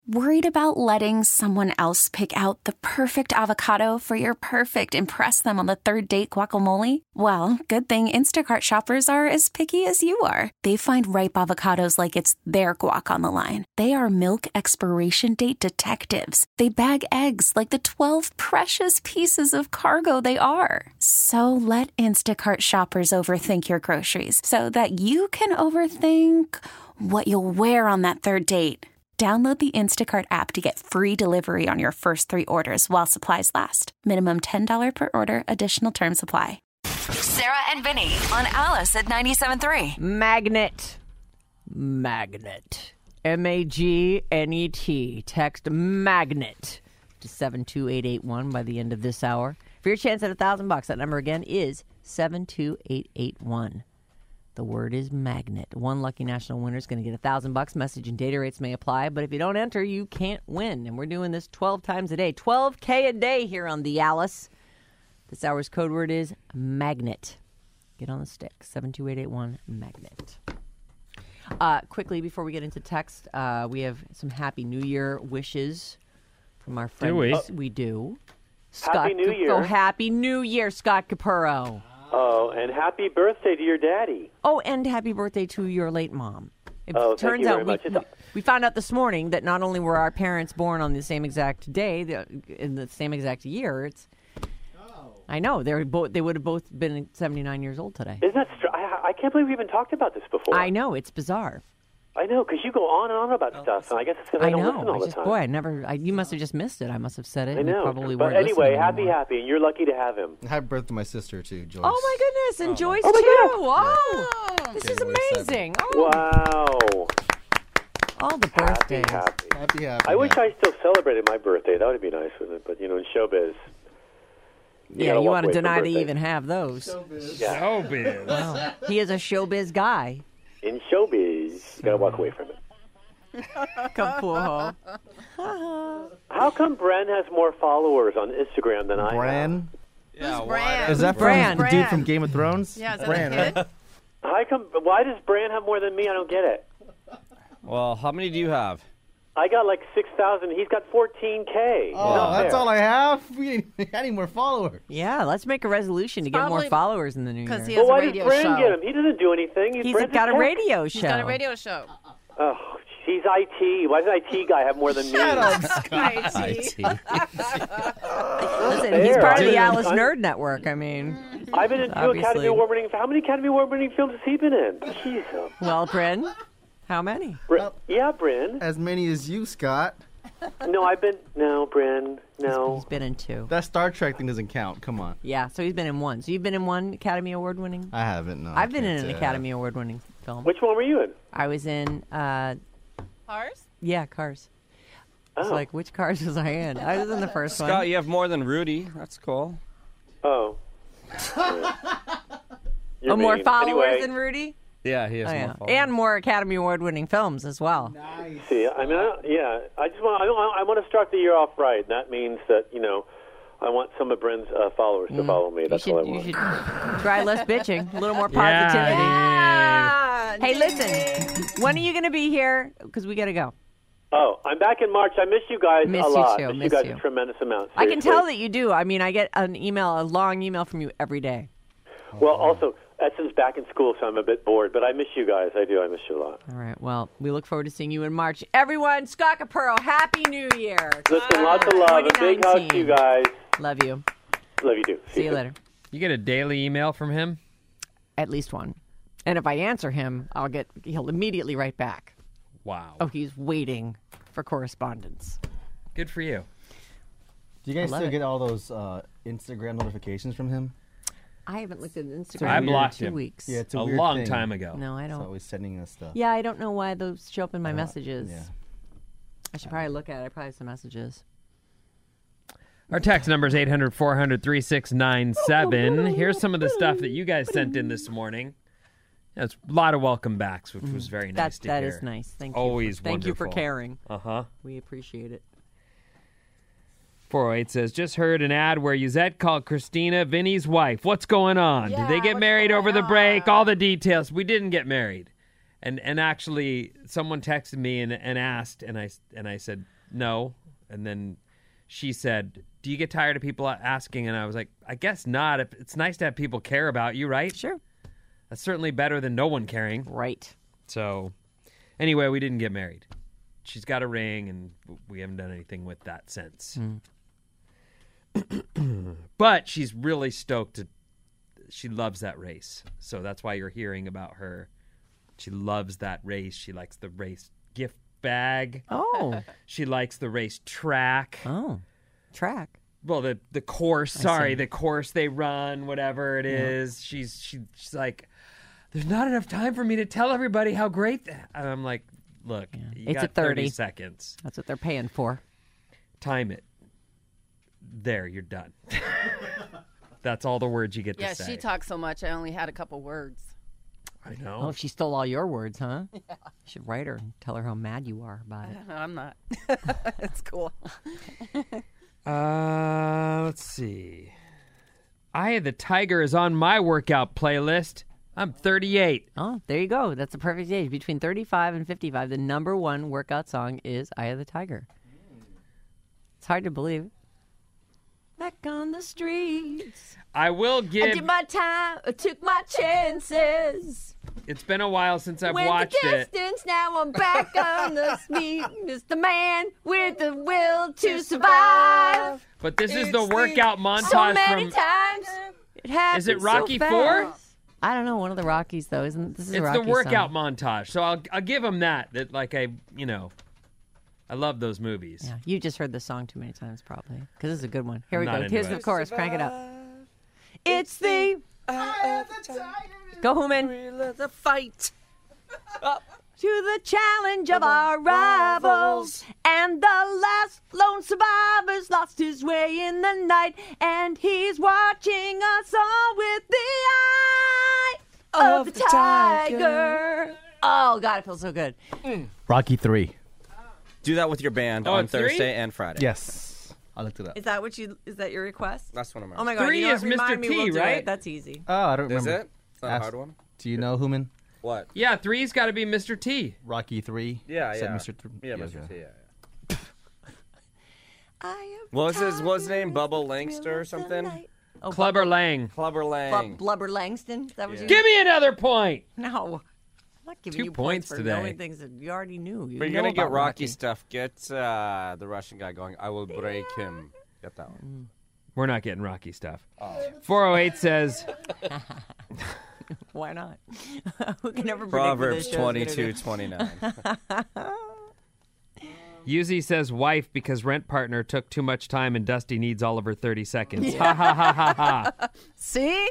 Worried about letting someone else pick out the perfect avocado for your perfect impress them on the third date guacamole? Well, good thing Instacart shoppers are as picky as you are. They find ripe avocados like it's their guac on the line. They are milk expiration date detectives. They bag eggs like the 12 precious pieces of cargo they are. So let Instacart shoppers overthink your groceries so that you can overthink what you'll wear on that third date. Download the Instacart app to get free delivery on your first 3 orders while supplies last. Minimum $10 per order. Additional terms apply. Sarah and Vinny on Alice at 97.3. Magnet. M-A-G-N-E-T. Text magnet to 72881 by the end of this hour. For your chance at $1,000, that number again is 72881. The word is magnet. One lucky national winner is going to get $1,000. Message and data rates may apply, but if you don't enter, you can't win. And we're doing this 12 times a day. 12K a day here on the Alice. This hour's code word is magnet. Get on the stick. 72881 magnet. Quickly, before we get into text, we have some Happy New Year wishes from our friends. Do we? We do. Happy New Year. Oh, Happy New Year, Scott Capurro. Oh, and happy birthday to your daddy. Oh, and happy birthday to your late mom. It thank turns you very out much. we found out this morning that not only were our parents born on the same exact day, in the same exact year, I know, they would have both been 79 years old today. Isn't that I can't believe we even talked about this before. I know, it's bizarre. I know, because you go on and on about stuff, and I guess it's because I don't listen all the time. Boy, you must have just missed it. I must have said it. I know. You probably but weren't anyway, listening happy, and you're lucky to have him. Happy birthday to my sister, too, Joyce. Oh, my goodness, and Joyce, my too. goodness. Oh, this is amazing. Oh, Wow. all the birthdays. Happy. I wish I still celebrated my birthday. That would be nice, wouldn't it? But, in showbiz. You want to deny that you even have those. Showbiz. Yeah. Showbiz. Wow. He is a showbiz guy. In showbiz, you got to walk away from it. Capurro. How come Bren has more followers on Instagram than I have? Bran? Yeah, Bran? Is that Bran? from the dude from Game of Thrones? Yeah, is that Bran, a kid? Why does Bran have more than me? I don't get it. Well, how many do you have? I got like 6,000. He's got 14K. Oh, that's all I have? We ain't any more followers. Yeah, let's make a resolution to get more probably followers in the new year. Because he Well, has a why does radio Bran show. get him? He doesn't do anything. He's Bran's got a tech. radio show. He's got a radio show. Oh, he's IT. Why does an IT guy have more than me? Shut up, IT. Listen, he's part of the Dude, Alice I'm- Nerd Network. I mean, I've been in 2 Obviously. Academy Award-winning. How many Academy Award-winning films has he been in? Jesus. well, Bryn, how many? Yeah, Bryn. As many as you, Scott. No, Bryn. No. He's been in 2. That Star Trek thing doesn't count. Come on. Yeah, so he's been in 1. So you've been in 1 Academy Award winning? I haven't, no. I've been in can't an say I Academy Award winning film. Which one were you in? I was in, Cars? Cars. Oh. It's like, which Cars was I in? I was in the first Scott, one. you have more than Rudy. That's cool. Oh. You're More mean. followers Anyway, than Rudy? Yeah, he has Oh, more yeah. followers. And more Academy Award winning films as well. See, I mean, I just want. I want to start the year off right. And that means that I want some of Bryn's followers to follow me. That's all I You want. should try less bitching. A little more positivity. Yeah. Hey, listen. When are you going to be here? Because we got to go. Oh, I'm back in March. I miss you guys Miss a you lot. too, Miss miss you guys you. a tremendous amount. I can Seriously. tell that you do. I mean, I get a long email from you every day. Well, also, Edson's back in school, so I'm a bit bored. But I miss you guys. I do. I miss you a lot. All right. Well, we look forward to seeing you in March. Everyone, Scott Capurro, Happy New Year. Listen, lots of love. A big hug to you guys. Love you. Love you too. See you later. You get a daily email from him? At least one. And if I answer him, he'll immediately write back. Wow. Oh, he's waiting for correspondence. Good for you. Do you guys love still it. get all those Instagram notifications from him? I haven't looked at Instagram I in blocked 2 him. weeks. Yeah, it's a A weird long thing. time ago. No, I He's don't. always sending us stuff. Yeah, I don't know why those show up in my messages. Yeah. I should probably look at it. I probably have some messages. Our text number is 800-400-3697. Here's some of the stuff that you guys sent in this morning. That's a lot of welcome backs, which was very nice to That hear. is nice. Thank you. Always Thank you for wonderful. caring. Uh-huh. We appreciate it. 408 says, just heard an ad where Yuzette called Christina Vinny's wife. What's going on? Did they get what's married going over the on? break? All the details. We didn't get married. And actually, someone texted me and asked, and I said no. And then she said, "Do you get tired of people asking?" And I was like, "I guess not. It's nice to have people care about you, right?" Sure. That's certainly better than no one caring. Right. So, anyway, we didn't get married. She's got a ring, and we haven't done anything with that since. But she's really stoked. She loves that race. So that's why you're hearing about her. She loves that race. She likes the race gift bag. Oh. She likes the race track. Oh. Track. Well, the course. see. Sorry, the course they run, whatever it is. She's like, there's not enough time for me to tell everybody how great that. And I'm like, look, you It's got at 30. 30 seconds. That's what they're paying for. Time it. There, you're done. That's all the words you get Yeah, to say. she talks so much. I only had a couple words. I know. Oh, she stole all your words, huh? Yeah. You should write her and tell her how mad you are about it. No, I'm not. It's cool. Let's see. Eye of the Tiger is on my workout playlist. I'm 38. Oh, there you go. That's the perfect age. Between 35 and 55, the number one workout song is Eye of the Tiger. It's hard to believe. Back on the streets. I will I give. did my time. I took my chances. It's been a while since I've Went watched the it. distance, now I'm back on the street. Just the man with the will to survive. But this is the workout montage So many from. times. It happened Is it so Rocky fast. 4? I don't know. One of the Rockies, though, isn't this? Is a It's Rocky the workout song. montage. So I'll give him that. That like I love those movies. Yeah, you just heard the song too many times, probably, because it's a good one. Here we I'm not go. into Here's it. the chorus. Crank it up. It's the go Hooman The fight. to the challenge of our rivals, and the last lone survivor's lost his way in the night, and he's watching us all with the eye of the tiger. Oh God, it feels so good. Rocky 3. Do that with your band Oh, on it's 3? Thursday and Friday. Yes. I looked it up. Is that your request? That's one of mine. Oh my God! 3 you know is what? Remind Mr. me, T, we'll do right? it. That's easy. Oh, I don't Is remember. it? It's not a hard one. Do you know Human? What? Yeah, 3's got to be Mr. T. Rocky 3? Yeah, Said yeah. Mr. Yeah, Mr. T, yeah. I am What was his name? tired Bubba of Langster or the something? night. Oh, Clubber Lang. Clubber Lang. Blubber Langston? Is that what you Give me another point. No. I'm not giving 2 you points for today. knowing things that you already knew. You But you're know going to get about Rocky stuff. Get the Russian guy going, I will break him. Get that one. We're not getting Rocky stuff. 408 says, Why not? Who can ever predict what Proverbs this show's gonna do? 22:29. Yuzi says wife because rent partner took too much time and Dusty needs all of her 30 seconds. Ha ha ha ha ha. See?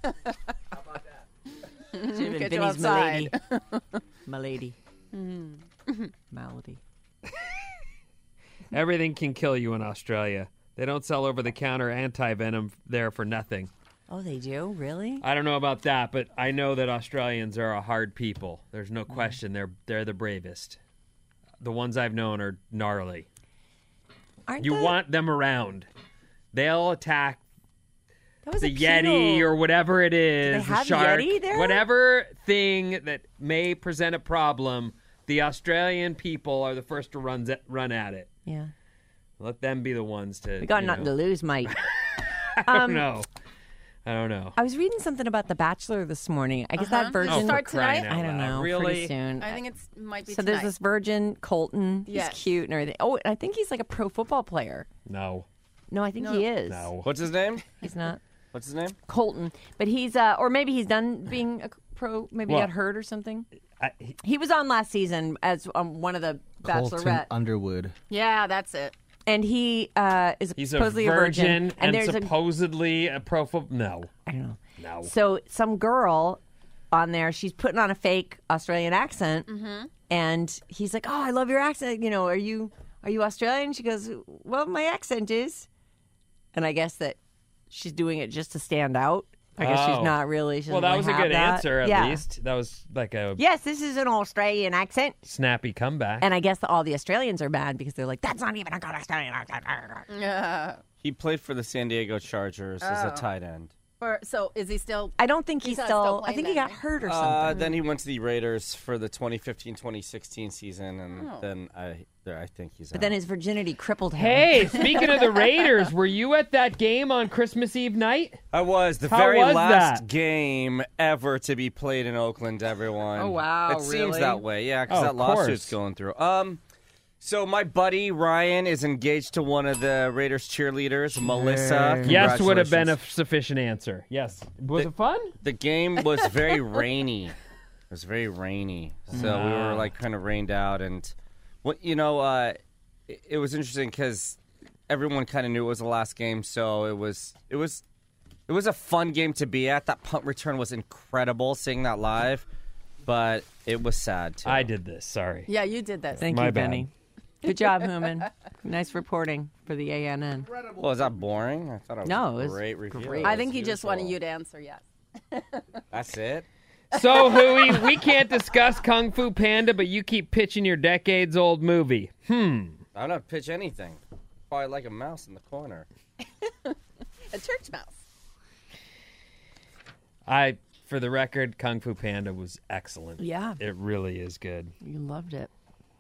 Should've been Get you Vinny's outside. Milady. Malady. Everything can kill you in Australia. They don't sell over-the-counter anti-venom there for nothing. Oh, they do? Really? I don't know about that, but I know that Australians are a hard people. There's no question. They're the bravest. The ones I've known are gnarly. Aren't You the- want them around. They'll attack that was the a cute Yeti little- or whatever it is, they the have shark, Yeti there? whatever thing that may present a problem. The Australian people are the first to run at it. Yeah. Let them be the ones to. We got nothing to lose, mate. I don't know. I don't know. I was reading something about The Bachelor this morning. I guess that virgin. Oh, for Start crying tonight? out I don't loud. know. Really? Pretty soon. I think it might be So tonight. there's this virgin, Colton. Yes. He's cute and everything. Oh, I think he's like a pro football player. No. No, I think he is. No. What's his name? He's not. What's his name? Colton. But he's, or maybe he's done being a pro. Maybe he Well, got hurt or something. He- He was on last season as one of the Colton Bachelorette. Underwood. Yeah, that's it. And he is He's a supposedly virgin And and there's supposedly a pro football. No. I don't know. No. So some girl on there, she's putting on a fake Australian accent, and he's like, "Oh, I love your accent. You know, are you Australian?" She goes, "Well, my accent is," and I guess that she's doing it just to stand out. I guess she's Oh. not really. She Well, doesn't that was a really good have that. answer, at Yeah. least. That was like a Yes, this is an Australian accent, snappy comeback. and I guess all the Australians are mad because they're like, "That's not even a good Australian accent." Yeah. He played for the San Diego Chargers as a tight end. So is he still? I don't think he's not still. still I playing think he that, got right? hurt or something. Then he went to the Raiders for the 2015-2016 season, and Oh. then I think he's But out. then his virginity crippled him. Hey, speaking of the Raiders, were you at that game on Christmas Eve night? I was the How very was last that? game ever to be played in Oakland. Everyone. Oh, wow, It seems really? that way. Yeah, because Oh, that of lawsuit's course. going through. So my buddy Ryan is engaged to one of the Raiders cheerleaders, Melissa. Yes, would have been a Congratulations. sufficient answer. Yes. Was it fun? The game was very rainy. It was very rainy, so we were like kind of rained out, and it was interesting because everyone kind of knew it was the last game, so it was a fun game to be at. That punt return was incredible, seeing that live, but it was sad too. I did this. Sorry. Yeah, you did this. Thank My you, bad. Benny. Good job, Human. Nice reporting for the ANN. Well, is that boring? I thought it was No, a it was great review. great. I think he just wanted you to answer yes. That's it. So, Hui, we can't discuss Kung Fu Panda, but you keep pitching your decades-old movie. I don't pitch anything. Probably like a mouse in the corner. A church mouse. For the record, Kung Fu Panda was excellent. Yeah. It really is good. You loved it.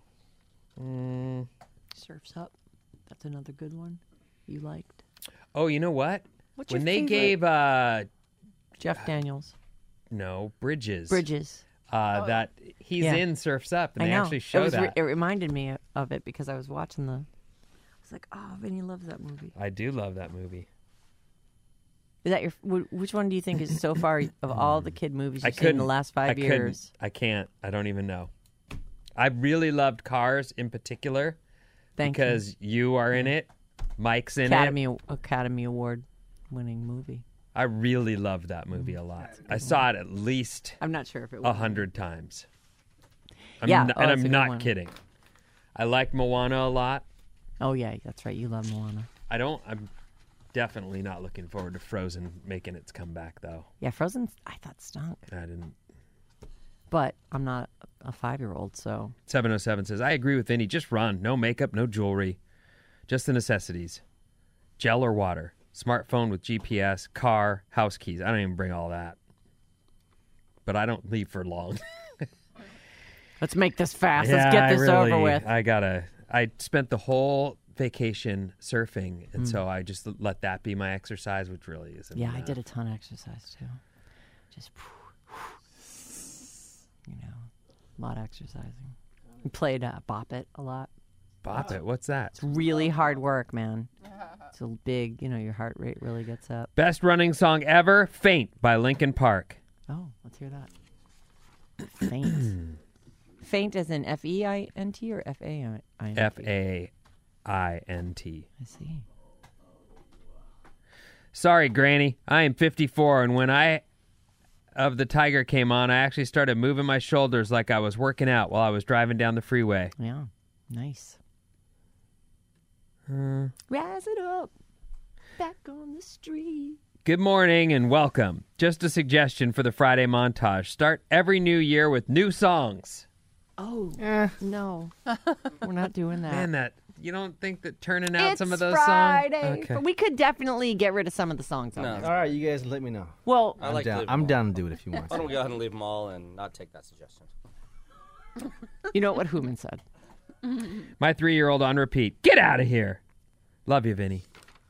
Surf's Up. That's another good one you liked. Oh, you know what? What's When your they favorite? gave Jeff Daniels. Bridges. Bridges. That he's Yeah. in Surf's Up, and I they know. actually show that. It reminded me of it because I was watching I was like, oh, Vinny loves that movie. I do love that movie. Is that which one do you think is so far of all the kid movies I you've seen in couldn't. the last 5 years? I can't. I don't even know. I really loved Cars in particular Thank because you are in it. Mike's in it. Academy Award winning movie. I really loved that movie a lot. I saw it at least I'm not sure if it was 100 times. Yeah. and Oh, that's a I'm good not one. kidding. I liked Moana a lot. Oh yeah, that's right. You love Moana. I'm definitely not looking forward to Frozen making its comeback though. Yeah, Frozen. I thought stunk, I didn't. but I'm not a 5-year-old, so 707 says, I agree with Vinny. Just run. No makeup, no jewelry. Just the necessities. Gel or water. Smartphone with GPS, car, house keys. I don't even bring all that. But I don't leave for long. let's make this fast. Let's get this over with. I spent the whole vacation surfing, and so I just let that be my exercise, which really isn't Yeah, I enough. did a ton of exercise too. Just, a lot of exercising. We played Bop It a lot. Bop it. What's that? It's really hard work, man. It's a big, your heart rate really gets up. Best running song ever, Faint by Linkin Park. Oh, let's hear that. Faint. Faint as in F-E-I-N-T or F-A-I-N-T? Faint. I see. Sorry, Granny. I am 54, and when I of the Tiger came on, I actually started moving my shoulders like I was working out while I was driving down the freeway. Yeah, nice. Rise it up, back on the street. Good morning and welcome. Just a suggestion for the Friday montage. Start every new year with new songs. Oh, no. We're not doing that. Man, you don't think that turning out it's some of those Friday. songs? Okay. But we could definitely get rid of some of the songs on No. there. All right, you guys let me know. Well, I like to leave I'm them all. down to do it if you want. Why don't we go ahead and leave them all and not take that suggestion? you know what Human said. My 3-year-old on repeat. Get out of here. Love you, Vinny.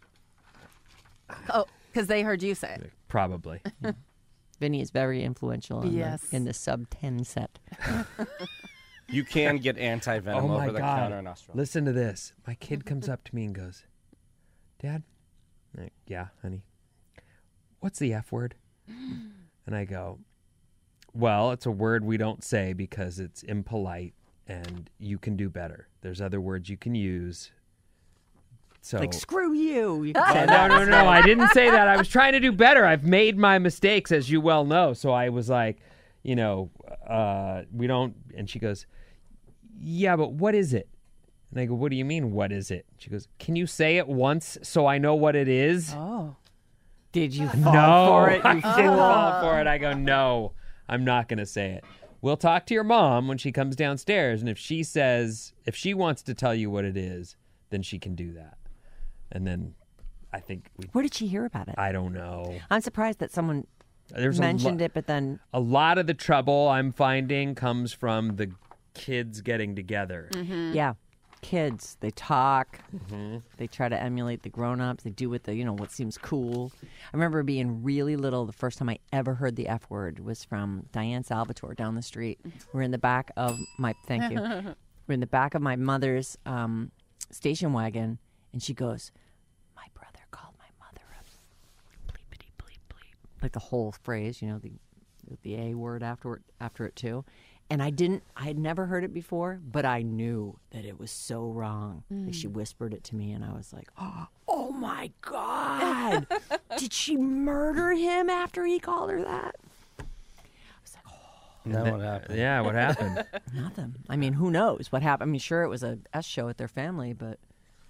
Oh, because they heard you say it. Probably. Vinny is very influential Yes. in the sub 10 set. You can get anti-venom Oh my over the God. counter in Australia. Listen to this. My kid comes up to me and goes, Dad? I'm like, yeah, honey. What's the F word? And I go, well, it's a word we don't say because it's impolite and you can do better. There's other words you can use. So Like, screw you. You can say Oh, that. no. I didn't say that. I was trying to do better. I've made my mistakes, as you well know. So I was like, we don't. And she goes, yeah, but what is it? And I go, what do you mean, what is it? She goes, can you say it once so I know what it is? Oh. Did you fall No, for it? I You didn't fall for it. I go, no, I'm not going to say it. We'll talk to your mom when she comes downstairs. And if she wants to tell you what it is, then she can do that. And then I think we. Where did she hear about it? I don't know. I'm surprised that someone There's mentioned it, but then a lot of the trouble I'm finding comes from the kids getting together. yeah, kids, they talk, they try to emulate the grown-ups, they do what seems cool. I remember being really little. The first time I ever heard the F word was from Diane Salvatore down the street. We're in the back of my we're in the back of my mother's station wagon, and she goes, "My brother called my mother a bleepity bleep bleep," like the whole phrase, the A word after it too. And I had never heard it before, but I knew that it was so wrong. Like she whispered it to me, and I was like, oh my God. Did she murder him after he called her that? I was like, Then what happened? Yeah, what happened? nothing. I mean, who knows what happened? I mean, sure, it was a S show at their family, but...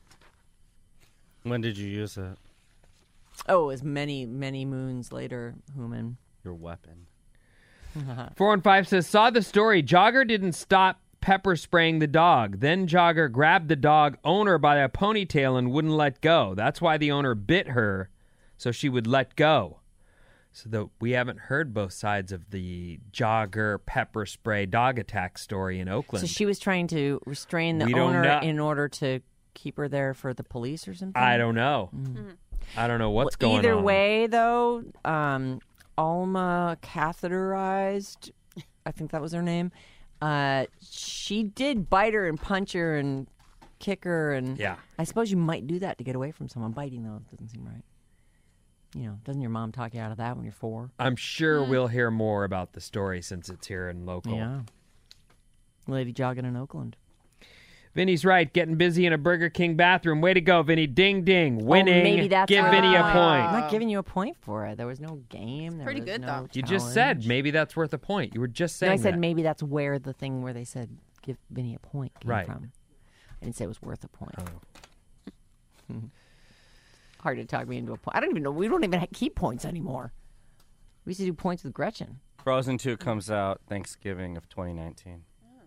When did you use it? Oh, it was many, many moons later, Human. Your weapon. 415 says, saw the story. Jogger didn't stop pepper spraying the dog. Then Jogger grabbed the dog owner by a ponytail and wouldn't let go. That's why the owner bit her, so she would let go. So we haven't heard both sides of the Jogger pepper spray dog attack story in Oakland. So she was trying to restrain the We don't owner know. in order to keep her there for the police or something? I don't know. I don't know what's going on. Either way, though, Alma catheterized, I think that was her name. She did bite her and punch her and kick her. And Yeah. I suppose you might do that to get away from someone. Biting, though, doesn't seem right. Doesn't your mom talk you out of that when you're 4? I'm sure we'll hear more about the story since it's here in local. Yeah. Lady jogging in Oakland. Vinny's right. Getting busy in a Burger King bathroom. Way to go, Vinny. Ding, ding. Winning. Maybe that's Give where Vinny a the point. I'm not giving you a point for it. There was no game. There Pretty was good, no though. You just challenge. said maybe that's worth a point. You were just No, saying I said that. maybe that's where the thing where they said give Vinny a point came Right. from. I didn't say it was worth a point. Oh. Hard to talk me into a point. I don't even know. We don't even keep points anymore. We used to do points with Gretchen. Frozen 2 comes out Thanksgiving of 2019.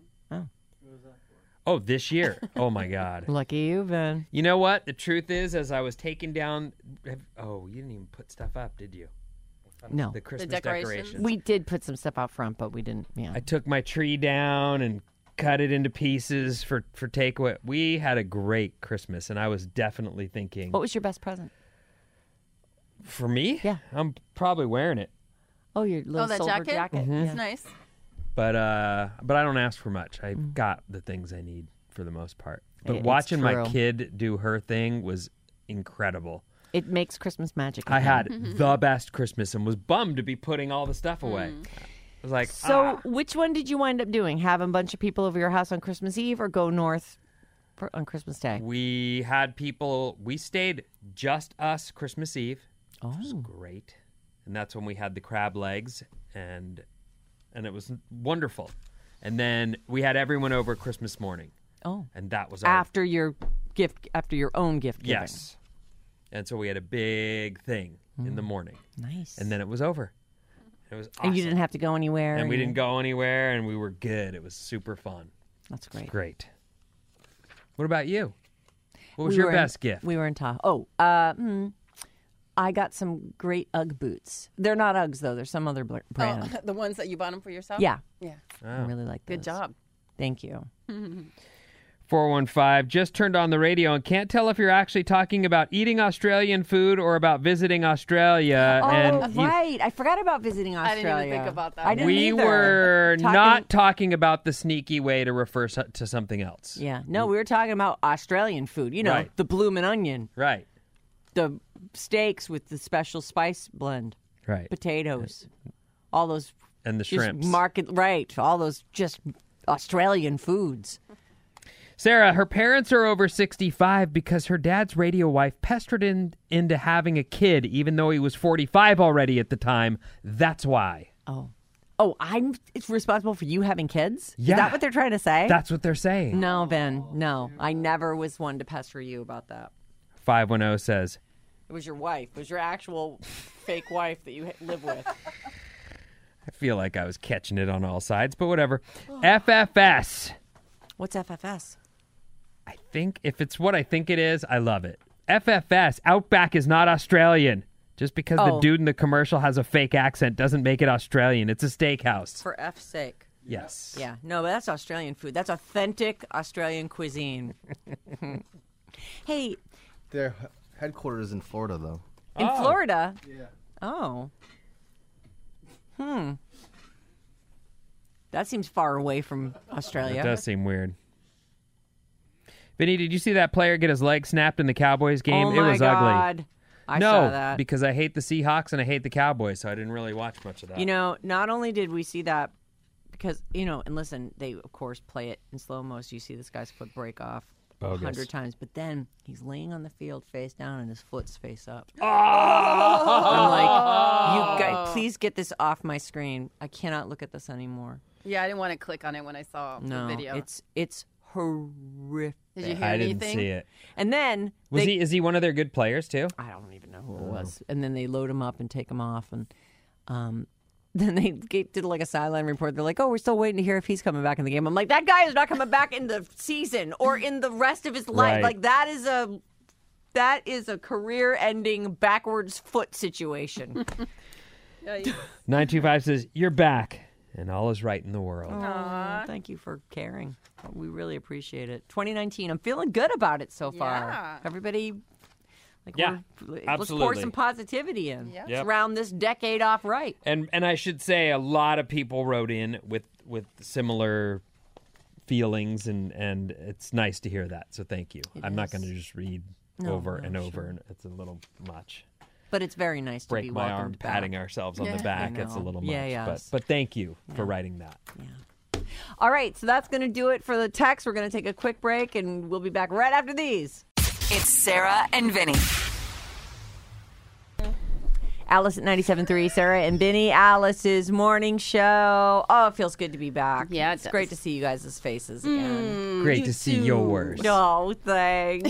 Oh, this year. Oh, my God. Lucky you, Ben. You know what? The truth is, as I was taking down... Oh, you didn't even put stuff up, did you? No. The Christmas decorations? decorations. We did put some stuff out front, but we didn't. Yeah. I took my tree down and cut it into pieces for takeaway. We had a great Christmas, and I was definitely thinking... What was your best present? For me? Yeah. I'm probably wearing it. Oh, your little that silver jacket? jacket. It's Yeah. nice. But I don't ask for much. I got the things I need for the most part. But It's watching my true. kid do her thing was incredible. It makes Christmas magic. I again. had the best Christmas and was bummed to be putting all the stuff away. I was like, So, which one did you wind up doing? Have a bunch of people over your house on Christmas Eve, or go north on Christmas Day? we had people. We stayed just us Christmas Eve. Oh, It was great, and that's when we had the crab legs, and it was wonderful. And then we had everyone over Christmas morning, oh. and that was our After your own gift giving. yes. And so we had a big thing in the morning, Nice. and then it was over. It was awesome. And you didn't have to go anywhere. And we didn't go anywhere, and we were good. It was super fun. That's great. Great. What about you? What was We your were in- best gift? We were in Tahoe. I got some great UGG boots. They're not Uggs, though. They're some other brand. Oh, the ones that you bought them for yourself? Yeah. Yeah. I really like those. Good job. Thank you. 415 just turned on the radio and can't tell if you're actually talking about eating Australian food or about visiting Australia. Oh, and right. I forgot about visiting I Australia. didn't even think about that. I didn't we either. were Talking- not talking about the sneaky way to refer to something else. Yeah. No, we were talking about Australian food. You know, Right. the bloomin' onion, Right. the steaks with the special spice blend, Right. potatoes, all those And the just shrimps. right, all those just Australian foods. Sarah, her parents are over 65 because her dad's radio wife pestered him into having a kid, even though he was 45 already at the time. That's why. Oh, I'm responsible for you having kids? Yeah. Is that what they're trying to say? That's what they're saying. No, Ben, no. I never was one to pester you about that. 510 says, It was your wife. It was your actual fake wife that you live with. I feel like I was catching it on all sides, but whatever. FFS. What's FFS? I think if it's what I think it is, I love it. FFS, Outback is not Australian. Just because the Oh. dude in the commercial has a fake accent doesn't make it Australian. It's a steakhouse. For F's sake. Yes. Yeah, no, but that's Australian food. That's authentic Australian cuisine. Hey, Their headquarters in Florida, though. in Florida? Yeah. Oh. That seems far away from Australia. It does seem weird. Vinny, did you see that player get his leg snapped in the Cowboys game? Oh It was my ugly. God. I no, saw that. because I hate the Seahawks and I hate the Cowboys, so I didn't really watch much of that. You know, not only did we see that, because, you know, and listen, they, of course, play it in slow-mo, so you see this guy's foot break off Bogus. 100 times. But then he's laying on the field face down and his foot's face up. Oh! I'm like, you guys, please get this off my screen. I cannot look at this anymore. Yeah, I didn't want to click on it when I saw No, the video. it's horrific. Did you hear I didn't anything? see it. And then Is he one of their good players too? I don't even know who it was. And then they load him up and take him off, and then they did like a sideline report. They're like, "Oh, we're still waiting to hear if he's coming back in the game." I'm like, "That guy is not coming back in the season or in the rest of his life. Right. Like that is a career-ending backwards foot situation." Yeah, 925 says, "You're back, and all is right in the world." Oh, thank you for caring. We really appreciate it. 2019, I'm feeling good about it so far. Yeah. Everybody, Yeah, let's pour absolutely. some positivity in. Yeah. Let's Yep. round this decade off right. And I should say a lot of people wrote in with similar feelings, and it's nice to hear that. So thank you. I'm not going to just read over and over, and it's a little much. But it's very nice to Break be my welcomed arm back. patting ourselves on the back. It's a know. little much. Yeah, yes. But thank you for writing that. All right, so that's going to do it for the text. We're going to take a quick break, and we'll be back right after these. It's Sarah and Vinny. Alice at 97.3, Sarah and Benny, Alice's morning show. Oh, it feels good to be back. Yeah, it it's does. great to see you guys' faces again. Great to see yours. No, thanks.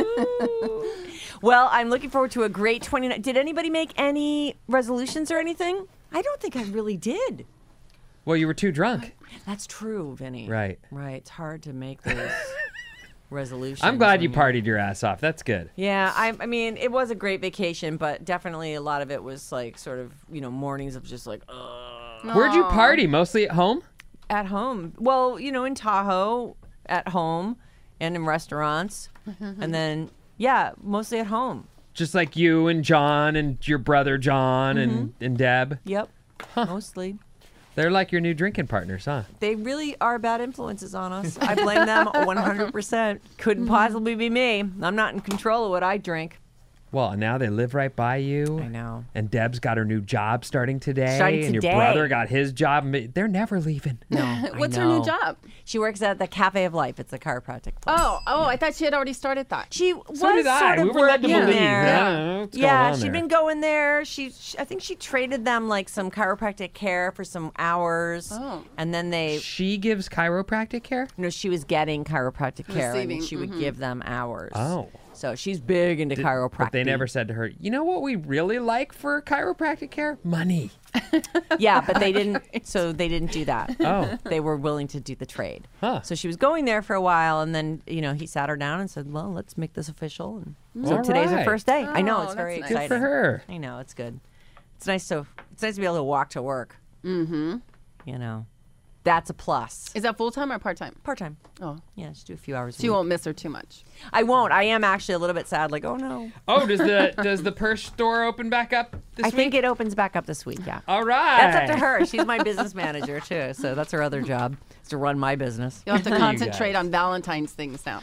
Well, I'm looking forward to a great 29. Did anybody make any resolutions or anything? I don't think I really did. Well, you were too drunk. That's true, Vinny. Right. Right. It's hard to make those resolutions. I'm glad you when you're- partied your ass off. That's good. Yeah, I mean, it was a great vacation, but definitely a lot of it was like sort of, mornings of just like, Where'd you party? Mostly at home? at home. Well, in Tahoe, at home, and in restaurants. And then, yeah, mostly at home. Just like you and John and your brother John and Deb. Yep, mostly. They're like your new drinking partners, huh? They really are bad influences on us. I blame them 100%. Couldn't possibly be me. I'm not in control of what I drink. Well, now they live right by you. I know. And Deb's got her new job starting today. Starting and today. your brother got his job. They're never leaving. No, What's I her new know. job? She works at the Cafe of Life. It's a chiropractic place. Oh, I thought she had already started that. She was So did I. sort of We were led to working believe. there. I don't know what's going Yeah, on she'd there. been going there. I think she traded them like some chiropractic care for some hours. Oh. And then they, She gives chiropractic care? she was getting chiropractic care and Receiving, she would give them hours. Oh. So she's big into chiropractic. But they never said to her, you know what we really like for chiropractic care? Money. Yeah, but they didn't. So they didn't do that. Oh. They were willing to do the trade. Huh. So she was going there for a while, and then he sat her down and said, "Well, let's make this official." And so All today's her right. first day. I know Oh, it's very that's exciting. nice. Good for her. I know it's good. It's nice to be able to walk to work. Mm-hmm. That's a plus. Is that full time or part time? Part time. Oh, Yeah, just do a few hours. so you won't miss her too much. I won't. I am actually a little bit sad. Like, oh no. Oh, does the purse store open back up this I week? think it opens back up this week. Yeah. All right. That's up to her. She's my business manager too, so that's her other job, is to run my business. You'll have to You concentrate guys. on Valentine's things now.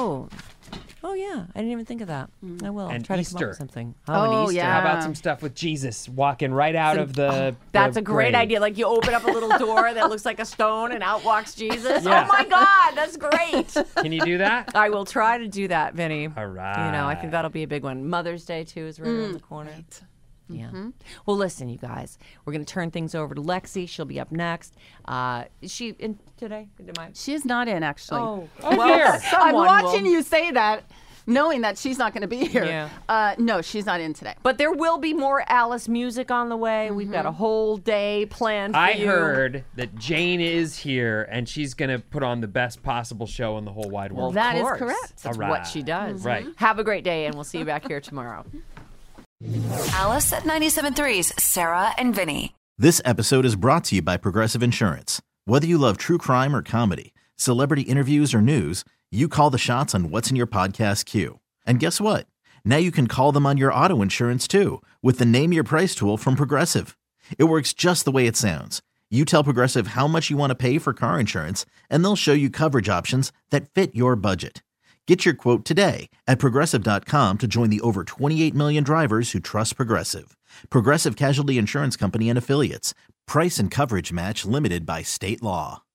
Oh yeah. I didn't even think of that. I will. And Try to come up Easter. with something. Oh, and Easter. yeah. How about some stuff with Jesus walking right out of the That's the a great grave? idea. Like you open up a little door that looks like a stone and out walks Jesus. Yeah. Oh my God, that's great. Can you do that? I will try to do that, Vinny. All right. I think that'll be a big one. Mother's Day too is right around the corner. Yeah. Well, listen, you guys, we're going to turn things over to Lexi. She'll be up next. Is she in today? She is not in, actually. Oh, Oh, well, dear. I'm someone watching will. you say that. knowing that she's not going to be here. Yeah. No, she's not in today. But there will be more Alice music on the way. We've got a whole day planned for I you. heard that Jane is here, and she's going to put on the best possible show in the whole wide Well, world. that That is is correct. That's All what right. she does. Right. Have a great day, and we'll see you back here tomorrow. Alice at 97.3's Sarah and Vinny. This episode is brought to you by Progressive Insurance. Whether you love true crime or comedy, celebrity interviews or news, you call the shots on what's in your podcast queue. And guess what? Now you can call them on your auto insurance too with the Name Your Price tool from Progressive. It works just the way it sounds. You tell Progressive how much you want to pay for car insurance, and they'll show you coverage options that fit your budget. Get your quote today at Progressive.com to join the over 28 million drivers who trust Progressive. Progressive Casualty Insurance Company and Affiliates. Price and coverage match limited by state law.